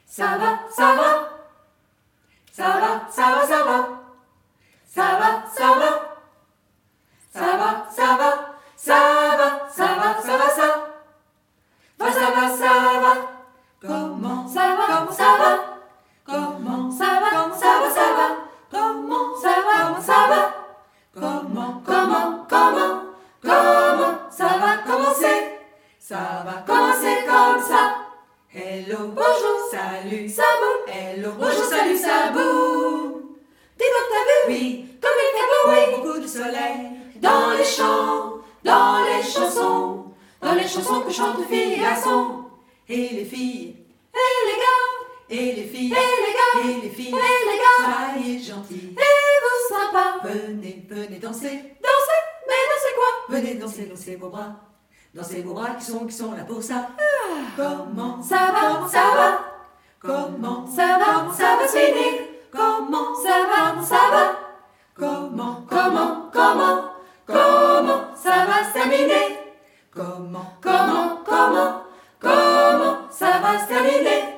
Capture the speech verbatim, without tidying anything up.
Ça va, ça va. Ça va, ça va, ça va. Ça va, ça va. Ça va, ça va. Ça va, ça va, ça va, ça. Va, ça va, ça va. Comment ça va, comment ça va. Comment ça va, comment ça va, ça va. Comment ça va, comment ça va. Comment, comment, comment, comment ça va commencer. Ça va commencer comme ça. Hello, bonjour, salut, ça boum. Hello, bonjour, salut, ça boum. Dis donc, t'as vu? Oui, comme il fait beau, oui. Beaucoup de soleil dans les champs, dans les chansons, dans les chansons que chantent filles et garçons. Et les filles, et les gars, et les filles, et les gars, et les filles, et les gars, soyez gentils, et vous sympas. Venez, venez danser, danser, mais danser quoi? Venez danser, danser vos bras. Dansez vos bras qui sont, qui sont là pour ça. Ah. Comment ça va, comment ça va. Comment ça va, comment ça va se finir. Comment ça va, comment ça va. Comment, comment, comment, comment ça va se terminer. Comment, comment, comment, comment ça va se terminer.